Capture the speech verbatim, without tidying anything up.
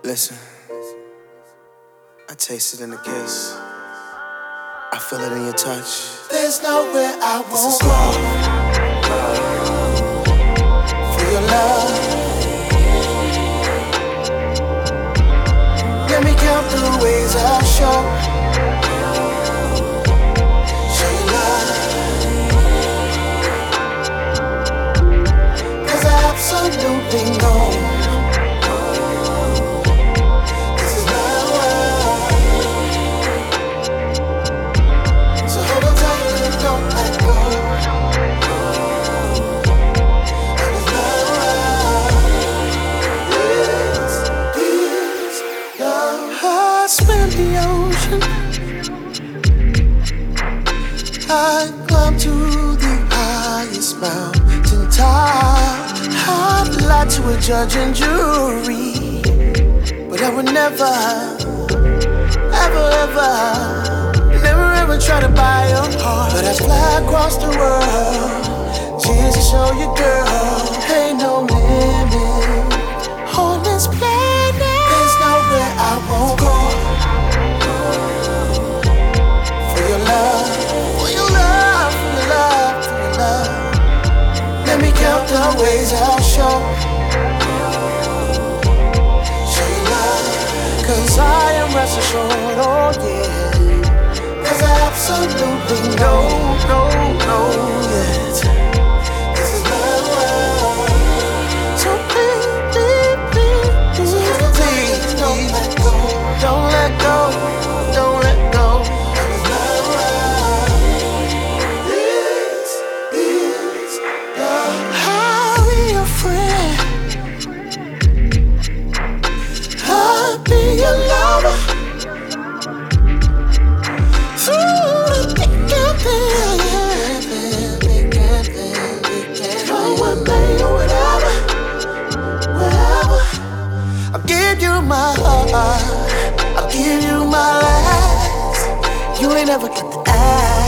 Listen, I taste it in the kiss. I feel it in your touch. There's nowhere I won't go for your love. Let me count the ways I'll show, show you love. 'Cause I absolutely know the ocean. I climbed to the highest mountain top. I'd lie to a judge and jury, but I would never, ever, ever, never ever try to buy your heart. But I'd fly across the world just to show you, girl, ain't no limit on this planet. There's nowhere I won't go. Count the ways I'll show, show you love. 'Cause I am rest assured, oh yeah. 'Cause I absolutely know, know, know that this is my world. So please, please, please, please, please, don't let go, don't let go, don't let go. Be your lover through the thick and thin. Come with me or whatever, whatever. I'll give you my heart, I'll give you my last. You ain't never got to ask.